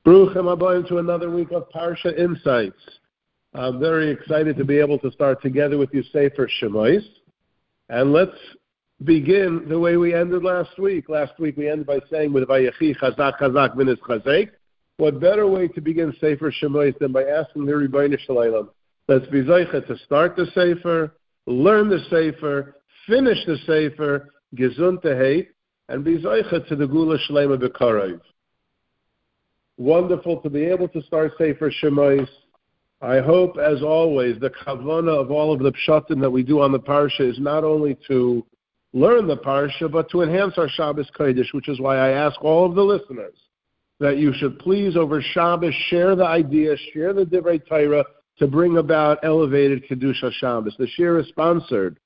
Baruchim Habayim to another week of Parsha Insights. I'm very excited to be able to start together with you Sefer Shemos. And let's begin the way we ended last week. Last week we ended by saying with Vayechi Chazak Chazak V'nis Chazek. What better way to begin Sefer Shemos than by asking the Rebbeinu Shalom, let's be Zeicha to start the Sefer, learn the Sefer, finish the Sefer, Gesund to hate, and be Zeicha to the Gula Shlema B'Karayv. Wonderful to be able to start Sefer Shemos. I hope, as always, the kavanah of all of the pshatim that we do on the parsha is not only to learn the parsha, but to enhance our Shabbos Kodesh, which is why I ask all of the listeners that you should please, over Shabbos, share the idea, share the Divrei Torah to bring about elevated Kedusha Shabbos. The shir is sponsored.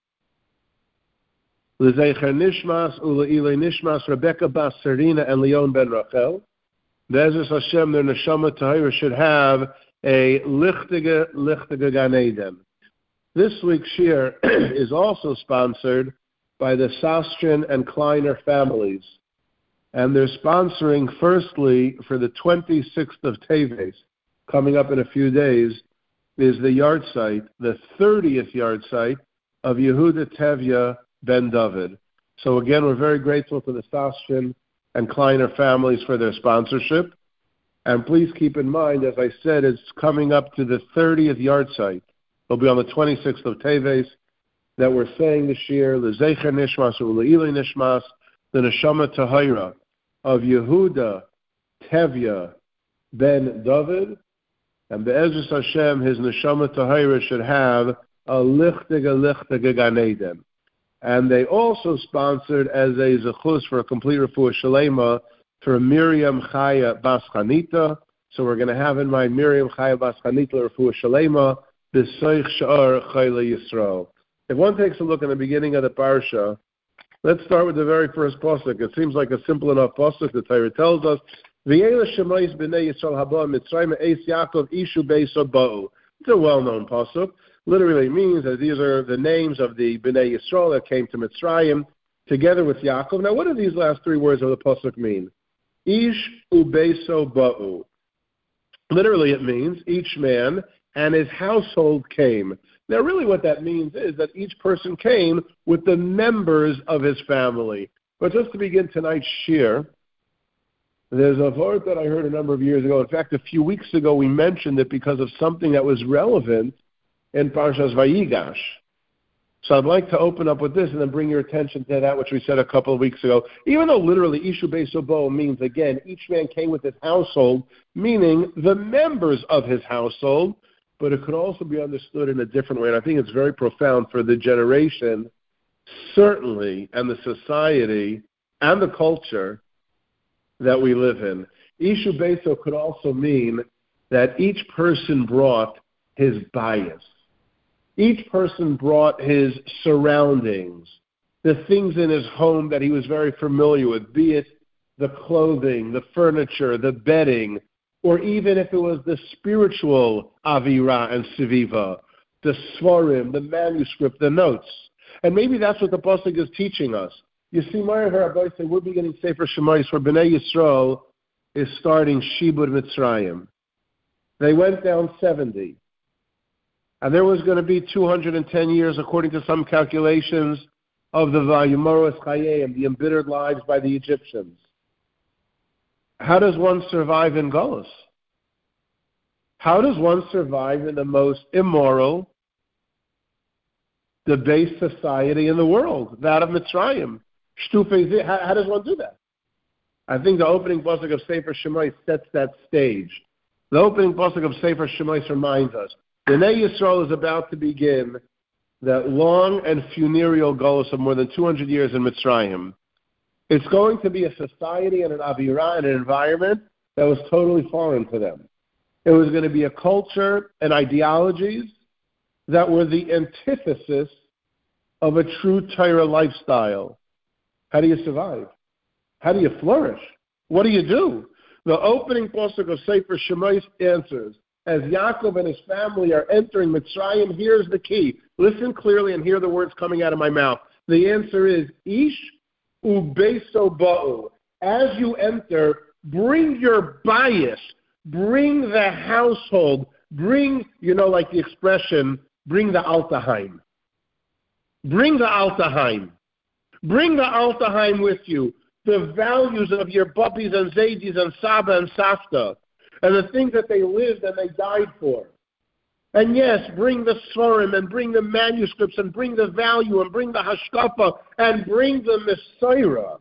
L'zeicher Nishmas, U'le'ilei Nishmas, Rebecca Bas Serina, and Leon Ben Rachel. Be'ezus Hashem, their neshama tahira should have a lichtige Gan Eden. This week's shir is also sponsored by the Sastrin and Kleiner families. And they're sponsoring, firstly, for the 26th of Teves, coming up in a few days, is the yard site, the 30th yard site of Yehuda Tevya Ben David. So again, we're very grateful to the Sastrin and Kleiner families for their sponsorship. And please keep in mind, as I said, it's coming up to the 30th yard site. It'll be on the 26th of Teves that we're saying this year, L'zeicher Nishmas or L'ilei Nishmas, the Neshama Tahira of Yehuda Tevya Ben David. And Be'ezus Hashem, his Neshama Tahira should have a lichtige Gan Eden. And they also sponsored as a zechus for a complete refuah shalema for Miriam Chaya Bas Chanita. So we're going to have in mind Miriam Chaya Bas Chanita refuah shalema b'soich sha'ar chayla Yisrael. If one takes a look at the beginning of the parsha, let's start with the very first pasuk. It seems like a simple enough pasuk. The Torah tells us, V'yela Shemos b'nei Yisrael haba Mitzrayim eis Yaakov ishu beiso ba'u. It's a well-known pasuk. Literally means that these are the names of the Bnei Yisrael that came to Mitzrayim together with Yaakov. Now, what do these last three words of the pasuk mean? Ish ubeso ba'u. Literally, it means each man and his household came. Now, really what that means is that each person came with the members of his family. But just to begin tonight's shir, there's a word that I heard a number of years ago. In fact, a few weeks ago, we mentioned it because of something that was relevant in Parshas Vayigash. So I'd like to open up with this and then bring your attention to that which we said a couple of weeks ago. Even though literally Ishu Beiso Bo means, again, each man came with his household, meaning the members of his household, but it could also be understood in a different way. And I think it's very profound for the generation, certainly, and the society and the culture that we live in. Ishu Beiso could also mean that each person brought his bias. Each person brought his surroundings, the things in his home that he was very familiar with, be it the clothing, the furniture, the bedding, or even if it was the spiritual avira and siviva, the svarim, the manuscript, the notes. And maybe that's what the pasuk is teaching us. You see, Ma'ariv Rabbi said we're beginning Sefer Shemos where Bnei Yisrael is starting Shibud Mitzrayim. They went down 70. And there was going to be 210 years, according to some calculations, of the Vayimaros Chayim, the embittered lives by the Egyptians. How does one survive in Golus? How does one survive in the most immoral, debased society in the world, that of Mitzrayim? How does one do that? I think the opening pasuk of Sefer Shemos sets that stage. The opening pasuk of Sefer Shemos reminds us, Bnei Yisrael is about to begin that long and funereal golus of more than 200 years in Mitzrayim. It's going to be a society and an avirah and an environment that was totally foreign to them. It was going to be a culture and ideologies that were the antithesis of a true Torah lifestyle. How do you survive? How do you flourish? What do you do? The opening pasuk of Sefer Shemos answers, as Yaakov and his family are entering Mitzrayim, here's the key. Listen clearly and hear the words coming out of my mouth. The answer is, Ish ubeso ba'u. As you enter, bring your bias, Bring the household. Bring, like the expression, bring the Altaheim. Bring the Altaheim. Bring the Altaheim with you. The values of your puppies and zaydis and Saba and Safta. And the things that they lived and they died for. And yes, bring the Svarim and bring the manuscripts and bring the value and bring the Hashkafa and bring the Messiah.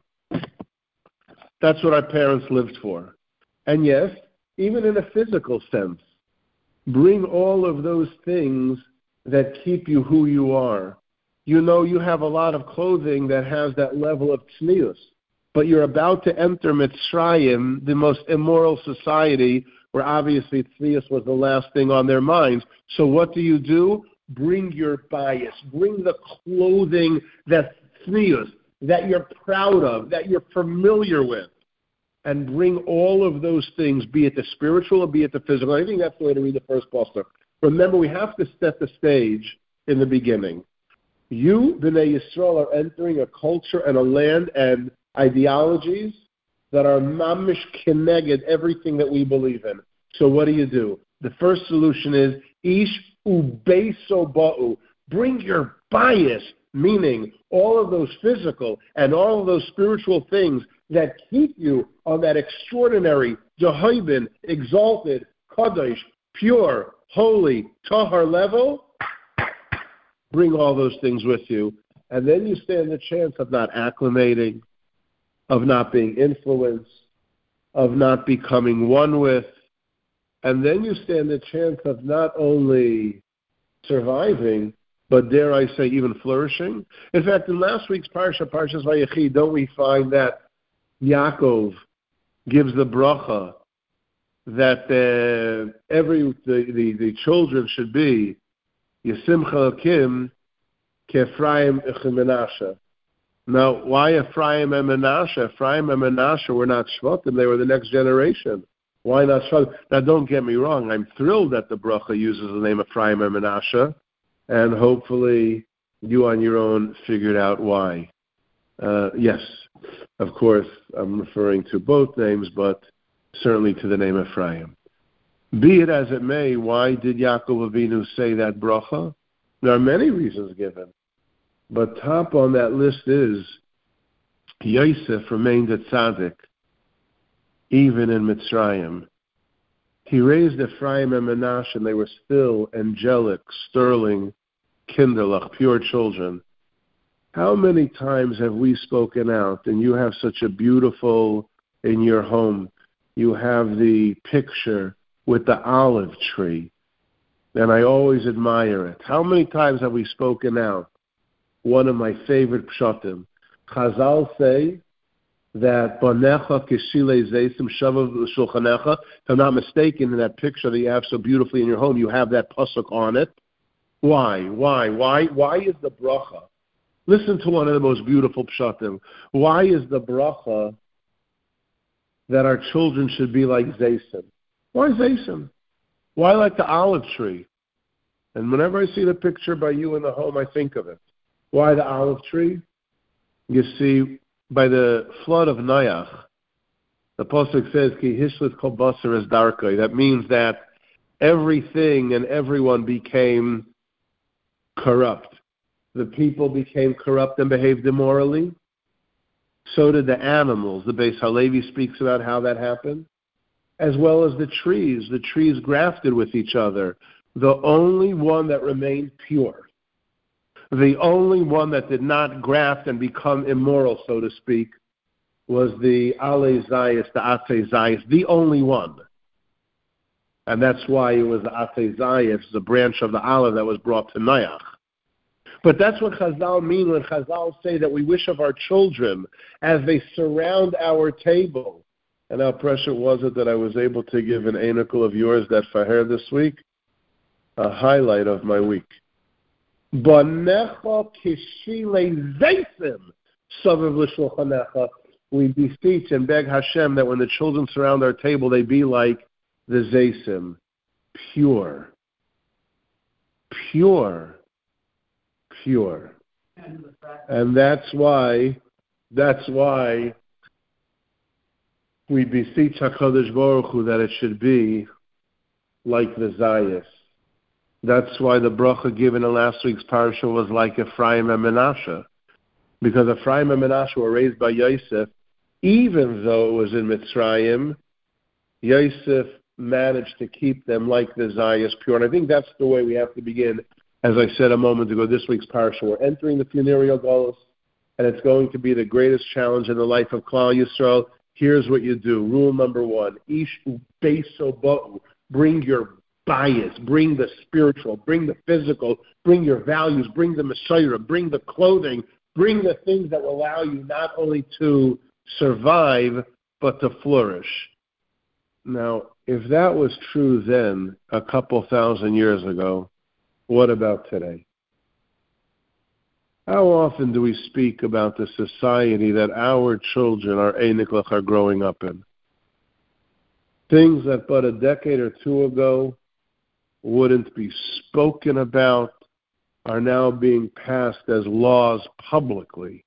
That's what our parents lived for. And yes, even in a physical sense, bring all of those things that keep you who you are. You have a lot of clothing that has that level of tznius, but you're about to enter Mitzrayim, the most immoral society, where obviously tznius was the last thing on their minds. So what do? Bring your bias. Bring the clothing that's tznius, that you're proud of, that you're familiar with. And bring all of those things, be it the spiritual or be it the physical. I think that's the way to read the first pasuk. Remember, we have to set the stage in the beginning. You, Bnei Yisrael, are entering a culture and a land and ideologies that are mamish keneged everything that we believe in. So what do? The first solution is ish ubeso ba'u. Bring your bias, meaning all of those physical and all of those spiritual things that keep you on that extraordinary, Jehovah, exalted, kadosh, pure, holy, tahar level. Bring all those things with you, and then you stand the chance of not acclimating, of not being influenced, of not becoming one with, and then you stand the chance of not only surviving, but dare I say even flourishing. In fact, in last week's Parshas Vayechi, don't we find that Yaakov gives the bracha that the children should be Yesimcha Elokim K'Ephraim Menashe. Now, why Ephraim and Menashe? Ephraim and Menashe were not Shvatim; they were the next generation. Why not Shvatim? Now, don't get me wrong. I'm thrilled that the bracha uses the name Ephraim and Menashe, and hopefully you on your own figured out why. Yes, of course, I'm referring to both names, but certainly to the name Ephraim. Be it as it may, why did Yaakov Avinu say that bracha? There are many reasons given, but top on that list is Yosef remained a tzaddik, even in Mitzrayim. He raised Ephraim and Menashe, and they were still angelic, sterling, kinderlach, pure children. How many times have we spoken out, and you have such a beautiful, in your home, you have the picture with the olive tree, and I always admire it. How many times have we spoken out? One of my favorite pshatim. Chazal say that Banecha Kishile Zeisim Shavav Shulchanecha. If I'm not mistaken, in that picture that you have so beautifully in your home, you have that pasuk on it. Why is the bracha? Listen to one of the most beautiful pshatim. Why is the bracha that our children should be like Zeisim? Why Zeisim? Why like the olive tree? And whenever I see the picture by you in the home, I think of it. Why the olive tree? You see, by the flood of Noach, the pasuk says, "Ki hishlit kol basar es darkei." That means that everything and everyone became corrupt. The people became corrupt and behaved immorally. So did the animals. The Beis Halevi speaks about how that happened. As well as the trees. The trees grafted with each other. The only one that remained pure, the only one that did not graft and become immoral, so to speak, was the Ale Zayas, the Atze Zayas, the only one. And that's why it was the Atze Zayas, the branch of the olive that was brought to Noach. But that's what Chazal mean when Chazal say that we wish of our children as they surround our table. And how precious was it that I was able to give an anicle of yours, that Faher, this week? A highlight of my week. Banecha kishile zeisim savav l'shulchanecha. We beseech and beg Hashem that when the children surround our table, they be like the zeisim, pure. And that's why we beseech HaKadosh Baruch Hu that it should be like the Zayas. That's why the bracha given in last week's parasha was like Ephraim and Menashe. Because Ephraim and Menashe were raised by Yosef, even though it was in Mitzrayim, Yosef managed to keep them like the Zayas pure. And I think that's the way we have to begin. As I said a moment ago, this week's parasha, we're entering the funereal Golus, and it's going to be the greatest challenge in the life of Klal Yisrael. Here's what you do. Rule number 1, Ish Ubeso Ba'u. Bring your bias, bring the spiritual, bring the physical, bring your values, bring the Messiah, bring the clothing, bring the things that will allow you not only to survive, but to flourish. Now, if that was true then, a couple thousand years ago, what about today? How often do we speak about the society that our children, our Einiklach, are growing up in? Things that but a decade or two ago wouldn't be spoken about are now being passed as laws publicly.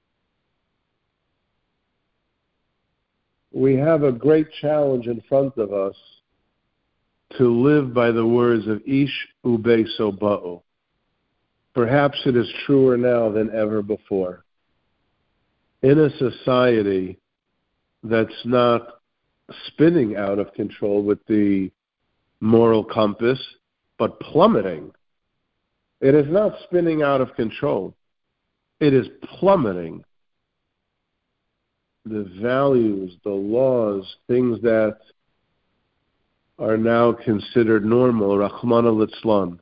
We have a great challenge in front of us to live by the words of Ish Ubeso Ba'u. Perhaps it is truer now than ever before. In a society that's not spinning out of control with the moral compass, but plummeting. It is not spinning out of control. It is plummeting. The values, the laws, things that are now considered normal, Rachmana litzlan.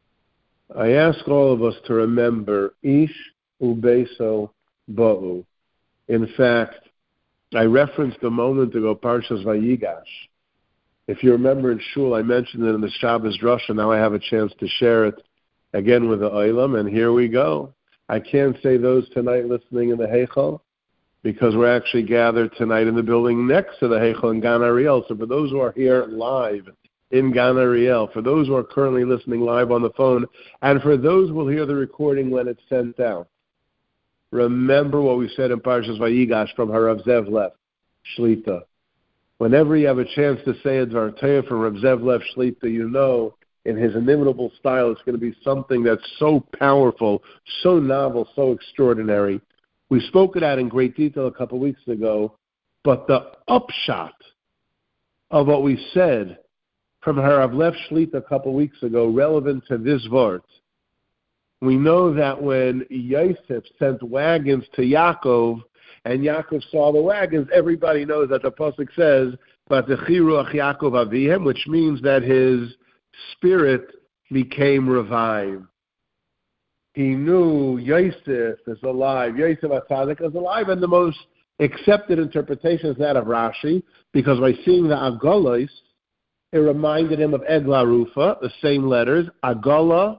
I ask all of us to remember Ish Ubeso Ba'u. In fact, I referenced a moment ago Parshas Vayigash. If you remember in Shul, I mentioned it in the Shabbos Drasha. Now I have a chance to share it again with the Olam, and here we go. I can't say those tonight listening in the Heichal, because we're actually gathered tonight in the building next to the Heichal in Gan Ariel. So for those who are here live in Gan Ariel, for those who are currently listening live on the phone, and for those who will hear the recording when it's sent out, remember what we said in Parshas Vayigash from Harav Zev Lev Shlita. Whenever you have a chance to say a Dvar Torah from Rav Zev Lev Shlita, you know in his inimitable style it's going to be something that's so powerful, so novel, so extraordinary. We spoke of that in great detail a couple of weeks ago, but the upshot of what we said from Harav Lev Shlita a couple of weeks ago, relevant to this vart, we know that when Yosef sent wagons to Yaakov, and Yaakov saw the wagons, everybody knows that the pasuk says, "V'atechi ruach Yaakov avihem," which means that his spirit became revived. He knew Yosef is alive. Yosef HaTzadik is alive, and the most accepted interpretation is that of Rashi, because by seeing the Agolos, it reminded him of Egla Arufa, the same letters, Agolos,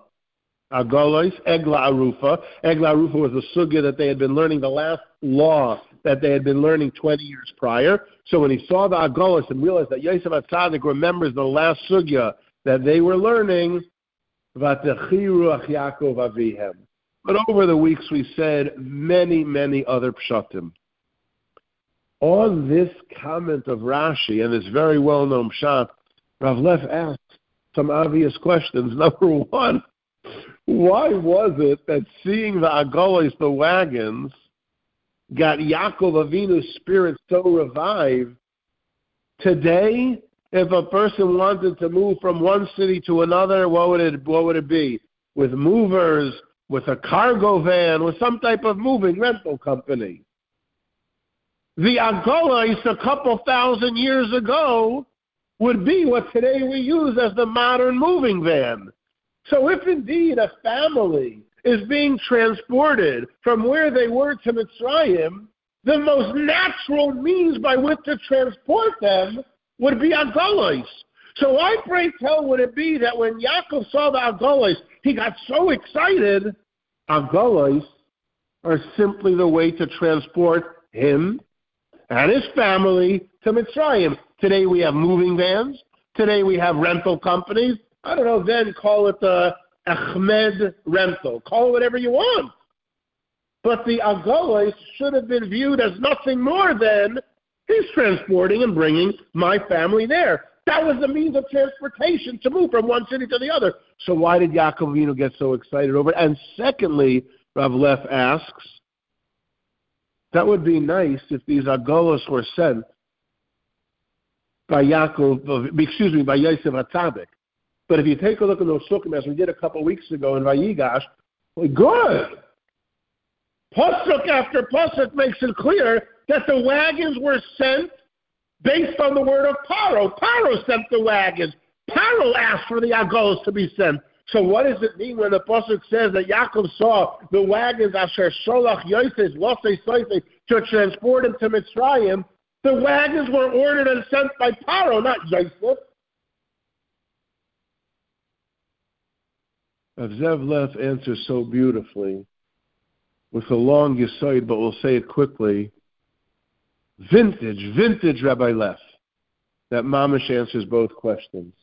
Egla Arufa. Egla Arufa was the sugya that they had been learning, the last law that they had been learning 20 years prior. So when he saw the Agolos and realized that Yosef HaTzadik remembers the last sugya that they were learning, V'atechi ruach Yaakov avihem. But over the weeks we said many, many other pshatim. On this comment of Rashi and this very well-known pshat, Rav Lev asked some obvious questions. Number one, why was it that seeing the Agolos, the wagons, got Yaakov Avinu's spirit so revived? Today, if a person wanted to move from one city to another, what would it be? With movers, with a cargo van, with some type of moving rental company. The Agolos a couple thousand years ago would be what today we use as the modern moving van. So if indeed a family is being transported from where they were to Mitzrayim, the most natural means by which to transport them would be Agolos. So why, pray tell, would it be that when Yaakov saw the Agolos, he got so excited? Agolos are simply the way to transport him and his family to Mitzrayim. Today we have moving vans. Today we have rental companies. I don't know, then call it the Ahmed rental. Call it whatever you want. But the Agolos should have been viewed as nothing more than He's transporting and bringing my family there. That was the means of transportation to move from one city to the other. So why did Yaakov Avinu get so excited over it? And secondly, Rav Leff asks, that would be nice if these agolos were sent by Yosef HaTzadik. But if you take a look at those sukkim, as we did a couple weeks ago in Vayigash, well, good. Pasuk after pasuk makes it clear that the wagons were sent based on the word of Paro. Paro sent the wagons. Paro asked for the agolos to be sent. So what does it mean when the pasuk says that Yaakov saw the wagons asher sholach Yosef losei soisei to transport him to Mitzrayim? The wagons were ordered and sent by Paro, not Yosef. Zev Leff answers so beautifully with a long yisoid, but we'll say it quickly. Vintage Rabbi Leff. That mamish answers both questions.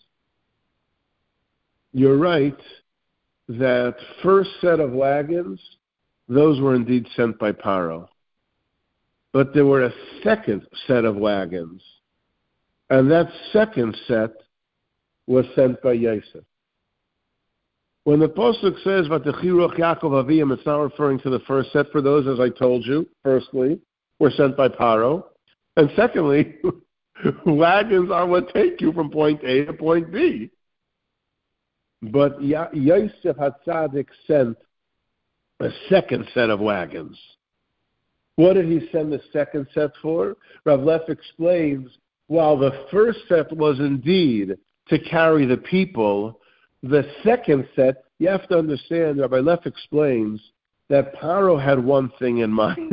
You're right that first set of wagons, those were indeed sent by Paro. But there were a second set of wagons, and that second set was sent by Yosef. When the pasuk says "V'techiruch Yaakov Aviyam," it's not referring to the first set. For those, as I told you, firstly, were sent by Paro, and secondly, wagons are what take you from point A to point B. But Yosef HaTzadik sent a second set of wagons. What did he send the second set for? Rav Leff explains, while the first set was indeed to carry the people, the second set, you have to understand, Rabbi Leff explains that Paro had one thing in mind.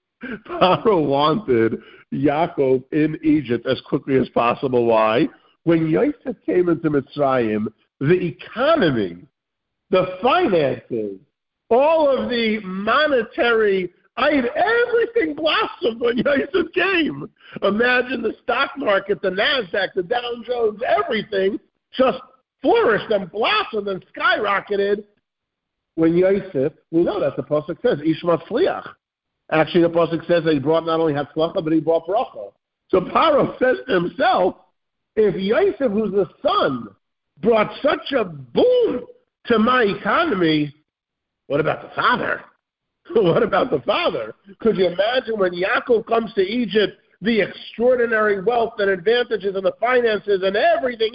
Paro wanted Yaakov in Egypt as quickly as possible. Why? When Yosef came into Mitzrayim, the economy, the finances, all of the monetary, everything blossomed when Yosef came. Imagine the stock market, the NASDAQ, the Dow Jones, everything just flourished and blossomed and skyrocketed when Yosef, we know that the pasuk says, Ish Matzliach. Actually, the pasuk says that he brought not only Hatzlacha, but he brought Bracha. So Paro says to himself, if Yosef, who's the son, brought such a boom to my economy, what about the father? What about the father? Could you imagine when Yaakov comes to Egypt, the extraordinary wealth and advantages and the finances and everything,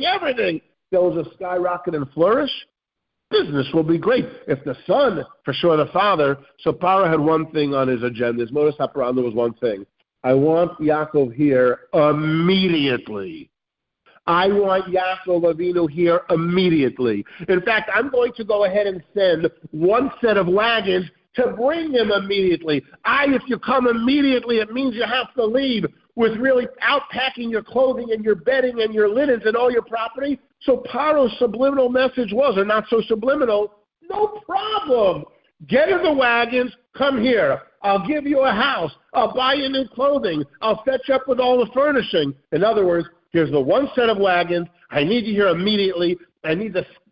there was a skyrocket and flourish? Business will be great. If the son, for sure the father. So Paro had one thing on his agenda. His modus operandi was one thing. I want Yaakov here immediately. I want Yaakov Avinu here immediately. In fact, I'm going to go ahead and send one set of wagons to bring him immediately. If you come immediately, it means you have to leave with really outpacking your clothing and your bedding and your linens and all your property. So Paro's subliminal message was, or not so subliminal, no problem. Get in the wagons, come here. I'll give you a house. I'll buy you new clothing. I'll set you up with all the furnishing. In other words, here's the one set of wagons. I need you here immediately. I need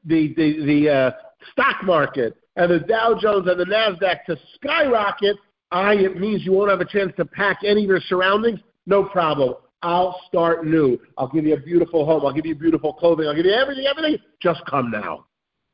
the stock market and the Dow Jones and the NASDAQ to skyrocket. It means you won't have a chance to pack any of your surroundings. No problem. I'll start new. I'll give you a beautiful home. I'll give you beautiful clothing. I'll give you everything. Just come now.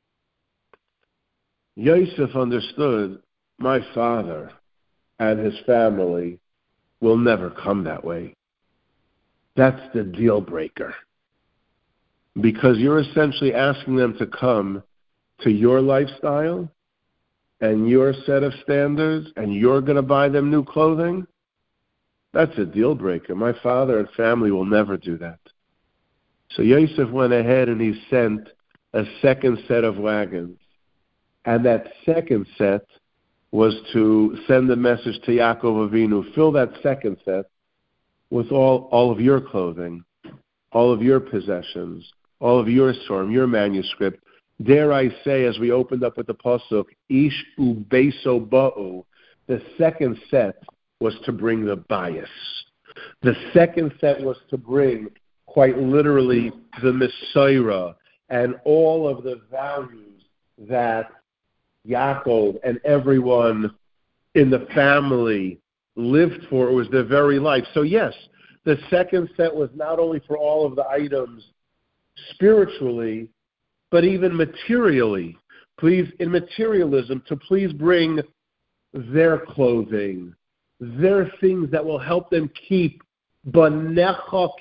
Yosef understood my father and his family will never come that way. That's the deal breaker. Because you're essentially asking them to come to your lifestyle and your set of standards, and you're going to buy them new clothing. That's a deal breaker. My father and family will never do that. So Yosef went ahead and he sent a second set of wagons. And that second set was to send a message to Yaakov Avinu, fill that second set with all of your clothing, all of your possessions, all of your storm, your manuscript. Dare I say, as we opened up with the pasuk, Ish ubeso ba'u, the second set was to bring the bias. The second set was to bring, quite literally, the Messiah and all of the values that Yaakov and everyone in the family lived for. It was their very life. So yes, the second set was not only for all of the items spiritually, but even materially. Please, in materialism, to please bring their clothing, their things that will help them keep. Bring all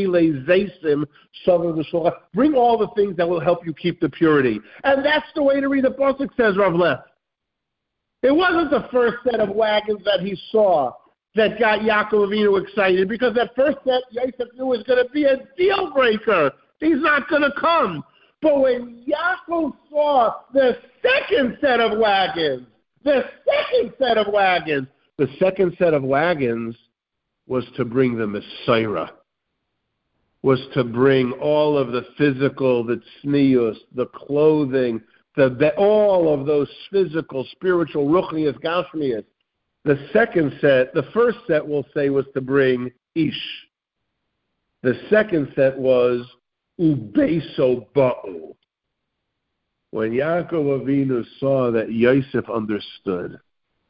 the things that will help you keep the purity. And that's the way to read the pasuk, says Rav Leff. It wasn't the first set of wagons that he saw that got Yaakov Avinu excited, because that first set, Yosef knew was going to be a deal breaker. He's not going to come. But when Yaakov saw the second set of wagons was to bring the Messiah, was to bring all of the physical, the tznius, the clothing, all of those physical, spiritual, ruchnius, gashmius. The first set we'll say was to bring Ish. The second set was Ubeso Ba'u. When Yaakov Avinu saw that Yosef understood.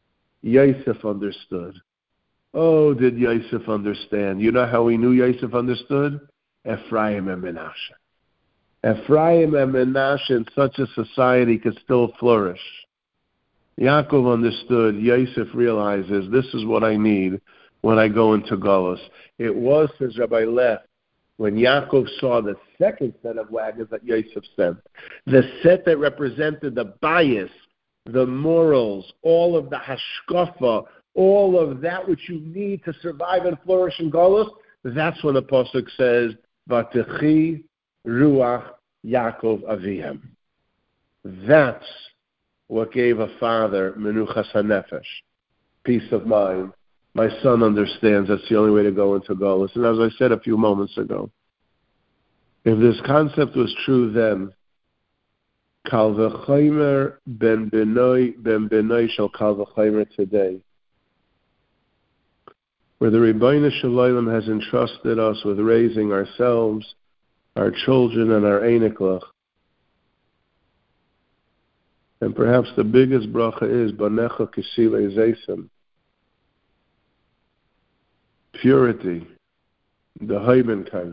Oh, did Yosef understand? You know how he knew Yosef understood? Ephraim and Menashe. Ephraim and Menashe in such a society could still flourish. Yaakov understood. Yosef realizes this is what I need when I go into Galus. It was, says Rabbi Leff, when Yaakov saw the second set of wagons that Yosef sent, the set that represented the bias, the morals, all of the hashkafa, all of that which you need to survive and flourish in Galus, that's when the pasuk says, Vatechi Ruach Yaakov Avihem. That's what gave a father menuchas hanefesh, peace of mind. My son understands that's the only way to go into Galus. And as I said a few moments ago, if this concept was true then, Kal v'chaymer ben benoi shel kal v'chaymer today, where the Rebbeinu Shalom has entrusted us with raising ourselves, our children, and our einiklach. And perhaps the biggest bracha is Banecha Kisile Zeisem. Purity, the Heibenkeit.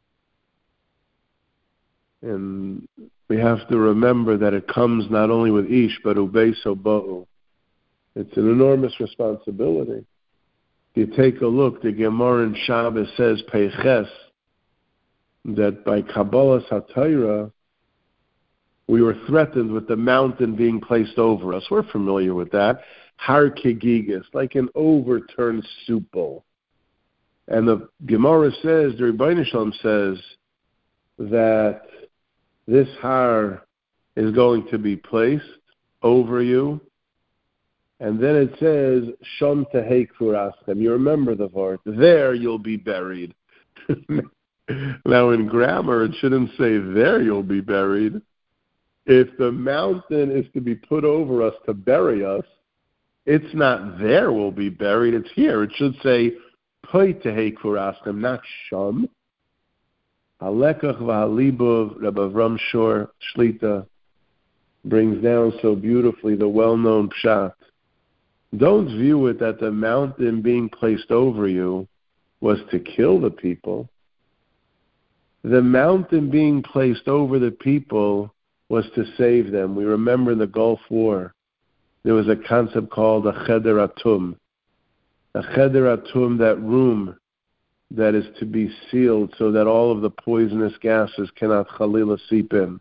And we have to remember that it comes not only with Ish, but Ubeso Ba'u. It's an enormous responsibility. If you take a look, the Gemara in Shabbos says, Peiches, that by Kabbalah Satira, we were threatened with the mountain being placed over us. We're familiar with that. Har Kegigis, like an overturned soup bowl. And the Gemara says, the Rebbeinu Shalom says, that this har is going to be placed over you. And then it says, Shom Tehei Kuraschem. You remember the word. There you'll be buried. Now in grammar, it shouldn't say there you'll be buried. If the mountain is to be put over us to bury us, it's not there we'll be buried, it's here. It should say, Poi Tehei Kuraschem, not Shom. Halekach v'halibov, Rabbi Avram Shor Shlita brings down so beautifully the well-known pshat. Don't view it that the mountain being placed over you was to kill the people. The mountain being placed over the people was to save them. We remember in the Gulf War, there was a concept called a cheder atum. A cheder atum, that room that is to be sealed so that all of the poisonous gases cannot chalila seep in.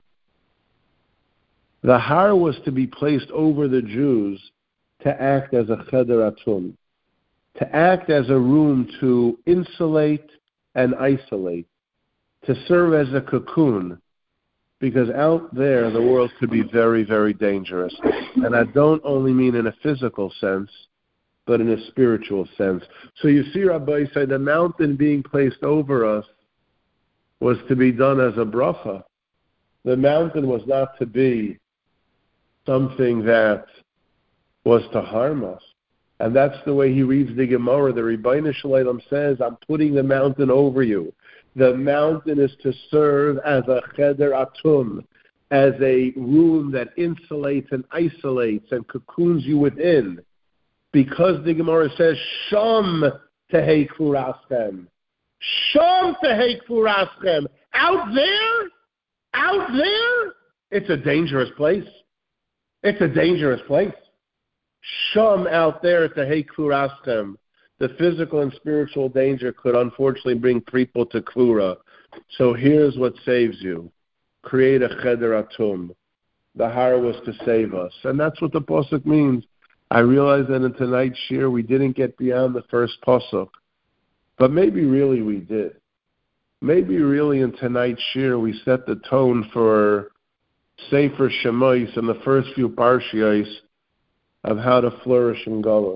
The har was to be placed over the Jews to act as a cheder atum, to act as a room to insulate and isolate, to serve as a cocoon, because out there the world could be very, very dangerous. And I don't only mean in a physical sense, but in a spiritual sense. So you see, Rabbi say the mountain being placed over us was to be done as a bracha. The mountain was not to be something that was to harm us. And that's the way he reads the Gemara. The Rebbeinu Shalom says, I'm putting the mountain over you. The mountain is to serve as a cheder atum, as a room that insulates and isolates and cocoons you within. because the Gemara says, Sham tehei kfuraschem. Sham tehei kfuraschem. Out there, it's a dangerous place. It's a dangerous place. Sham out there tehei kfuraschem. The physical and spiritual danger could unfortunately bring people to Kvura. So here's what saves you. Create a cheder atum. The har was to save us. And that's what the pasuk means. I realize that in tonight's shir we didn't get beyond the first pasuk. But maybe really we did. Maybe really in tonight's shir we set the tone for Sefer Shemais and the first few parshiyos of how to flourish in Golus.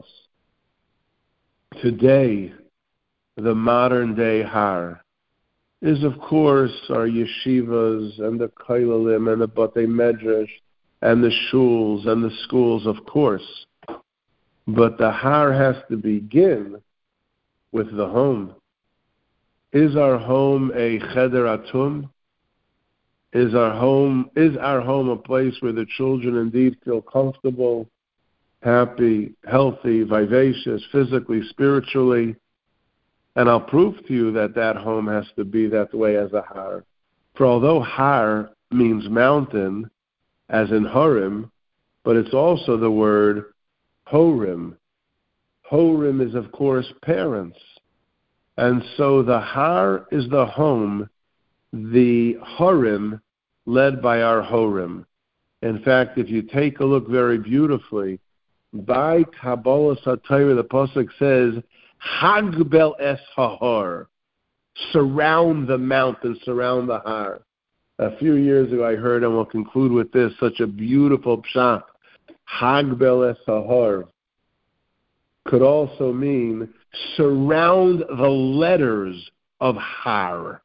Today, the modern day har is, of course, our yeshivas and the koilalim and the batei medrash and the shuls and the schools, of course. But the har has to begin with the home. Is our home a cheder atum? Is our home a place where the children indeed feel comfortable, happy, healthy, vivacious, physically, spiritually? And I'll prove to you that home has to be that way as a har. For although har means mountain, as in Horim, but it's also the word Horim. Horim is, of course, parents. And so the har is the home, the Horim led by our Horim. In fact, if you take a look very beautifully, by Kabbalah Satira, the pasuk says, Hagbel es hahar, surround the mountain, surround the har. A few years ago I heard, and we'll conclude with this, such a beautiful pshat. Hagbel es hahar could also mean surround the letters of har.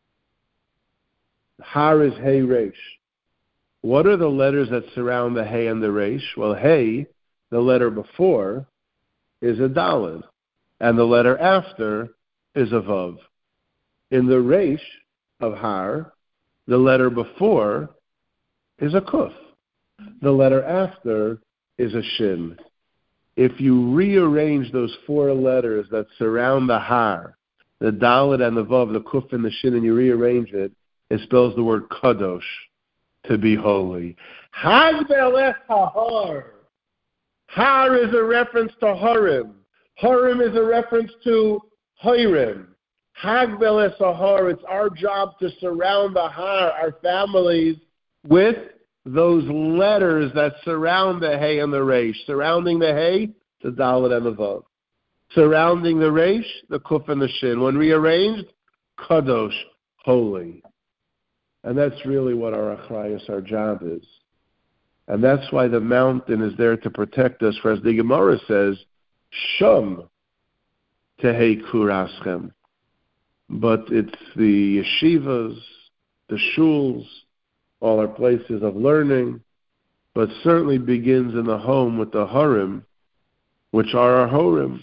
Har is hey resh. What are the letters that surround the hey and the resh? Well, hey, the letter before, is a daled, and the letter after is a vav. In the resh of har, the letter before is a kuf. The letter after is a shin. If you rearrange those four letters that surround the har, the daled and the vav, the kuf and the shin, and you rearrange it, it spells the word kadosh, to be holy. Hagbel es hahar. Har is a reference to Horim. Horim is a reference to Horim. Hagbel es hahar, it's our job to surround the har, our families, with those letters that surround the hey and the resh. Surrounding the hey, the daled and the vav. Surrounding the resh, the kuf and the shin. When rearranged, kadosh, holy. And that's really what our achrayus, our job is. And that's why the mountain is there to protect us. For as the Gemara says, Sham tehei kfuraschem. But it's the yeshivas, the shuls, all our places of learning, but certainly begins in the home with the harim, which are our horim.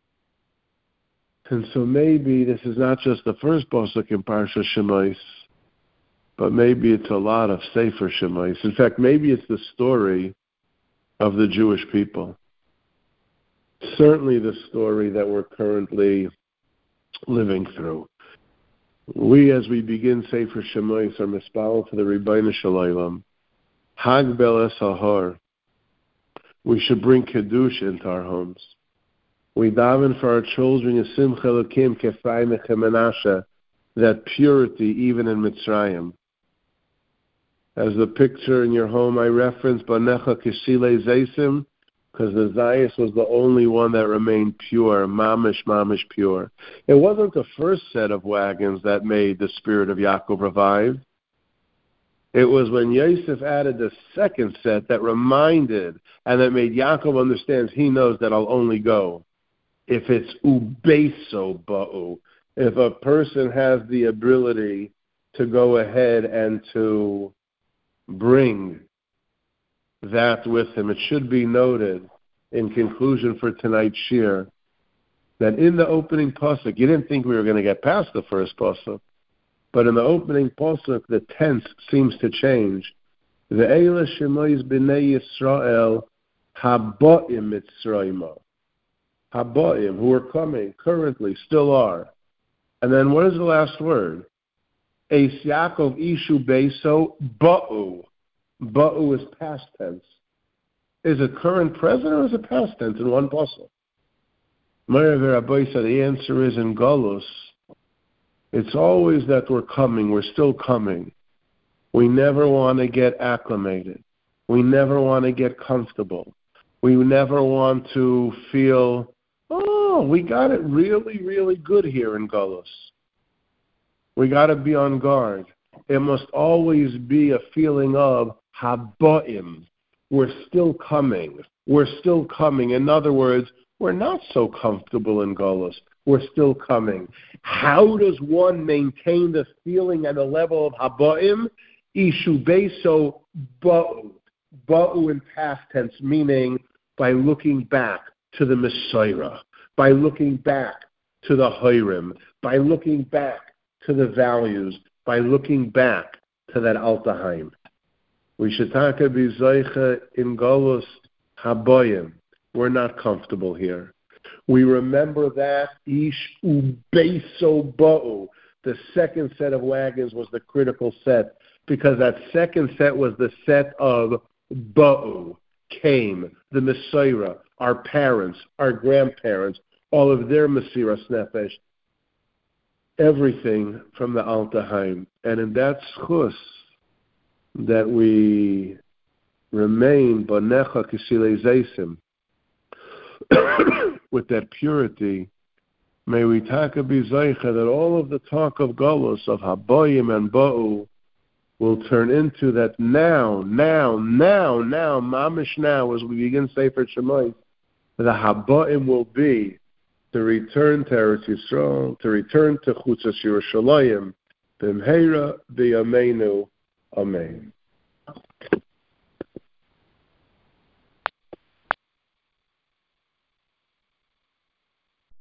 And so maybe this is not just the first pasuk in Parsha Shemais, but maybe it's a lot of Sefer Shemais. In fact, maybe it's the story of the Jewish people. Certainly the story that we're currently living through. We, as we begin Sefer Shemais, are mispal to the Rebbeinu Shalom. Hagbel es hahar. We should bring Kiddush into our homes. We daven for our children, Yisimcha Elokim Kefai Menashe, that purity even in Mitzrayim. As the picture in your home I referenced, Banecha Kishile Zaysim, because the Zayis was the only one that remained pure, mamish pure. It wasn't the first set of wagons that made the spirit of Yaakov revive. It was when Yosef added the second set that reminded and that made Yaakov understand he knows that I'll only go if it's ubeso ba'u. If a person has the ability to go ahead and to bring that with him. It should be noted in conclusion for tonight's shir that in the opening pasuk, you didn't think we were going to get past the first pasuk, but in the opening pasuk, the tense seems to change. Ve'ela shemois b'nei Yisrael haba'im Mitzrayma. Habayim, who are coming, currently, still are. And then what is the last word? Eis Yaakov Ishu Beiso Ba'u. Ba'u is past tense. Is it current present or is it past tense in one puzzle? The answer is in Galus. It's always that we're coming, we're still coming. We never want to get acclimated. We never want to get comfortable. We never want to feel, oh, we got it really, really good here in Galus. We got to be on guard. It must always be a feeling of Habayim. We're still coming. We're still coming. In other words, we're not so comfortable in Galus. We're still coming. How does one maintain the feeling at a level of Habayim? Ishu Beiso Ba'u. Ba'u in past tense, meaning by looking back to the Messiah, by looking back to the Hiram, by looking back to the values, by looking back to that Altaheim. We should talk about Zeicha in Galus Habayim. We're not comfortable here. We remember that Ish Ubeso Ba'u. The second set of wagons was the critical set, because that second set was the set of Ba'u, came, the Messiah, our parents, our grandparents, all of their Mesiras Nefesh, everything from the Altaheim. And in that schus that we remain Banecha Kisilei Zeisim, with that purity, may we taka b'zeicha that all of the talk of Galus, of Habayim and Ba'u, will turn into that now, mamish now, as we begin Sefer Shemot, the Habayim will be to return to Eretz Yisrael, to return to Chutzas Yerushalayim, b'mheira b'yameinu, amen.